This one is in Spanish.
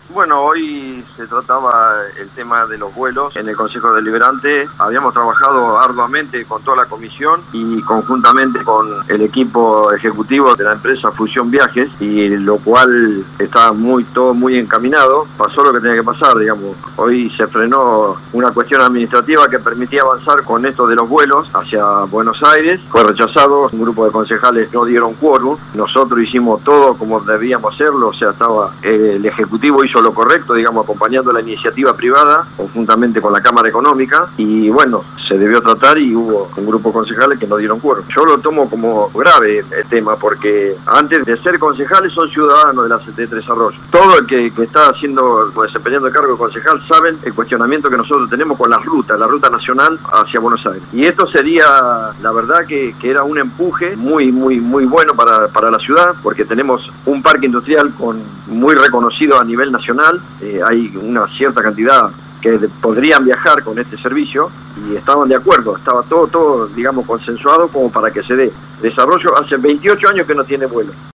Bueno, hoy se trataba el tema de los vuelos en el Consejo Deliberante. Habíamos trabajado arduamente con toda la comisión y conjuntamente con el equipo ejecutivo de la empresa Fusión Viajes, y lo cual está todo muy encaminado. Pasó lo que tenía que pasar, digamos. Hoy se frenó una cuestión administrativa que permitía avanzar con esto de los vuelos hacia Buenos Aires. Fue rechazado, un grupo de concejales no dieron quórum. Nosotros hicimos todo como debíamos hacerlo, o sea, el Ejecutivo hizo lo correcto, digamos, acompañando la iniciativa privada, conjuntamente con la Cámara Económica, y bueno, se debió tratar y hubo un grupo de concejales que no dieron quórum. Yo lo tomo como grave el tema, porque antes de ser concejales son ciudadanos de Tres Arroyos. Todo el que está desempeñando el cargo de concejal saben el cuestionamiento que nosotros tenemos con la ruta nacional hacia Buenos Aires. Y esto sería, la verdad, que era un empuje muy bueno para la ciudad, porque tenemos un parque industrial muy reconocido a nivel nacional. Hay una cierta cantidad que podrían viajar con este servicio y estaban de acuerdo, estaba todo digamos consensuado como para que se dé. Desarrollo hace 28 años que no tiene vuelo.